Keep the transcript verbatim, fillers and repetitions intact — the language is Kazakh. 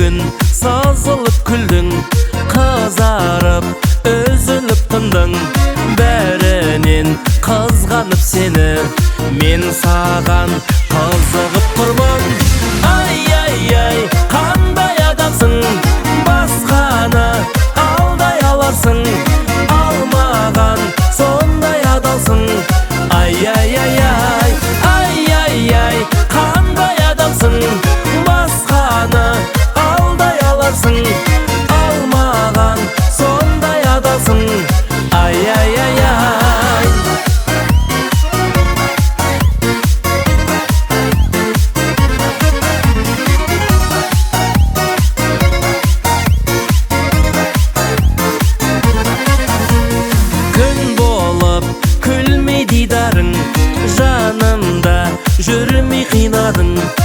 Бүгін сазылып күлдің, қызарып, үзіліп тындың. Бәрінен қызғанып сені, мен саған қызығып тұрмын. Ай-ай-ай, қандай адамсың, басқаны алдай аларсың, алмаған сондай адалсың. Ай-ай-ай-ай, ай-ай-ай, қандай адамсың, басқаны алдай аларсың, алмаған сондай адалсың. Ай-ай-ай-ай. Жанымда жүрмей қинадың,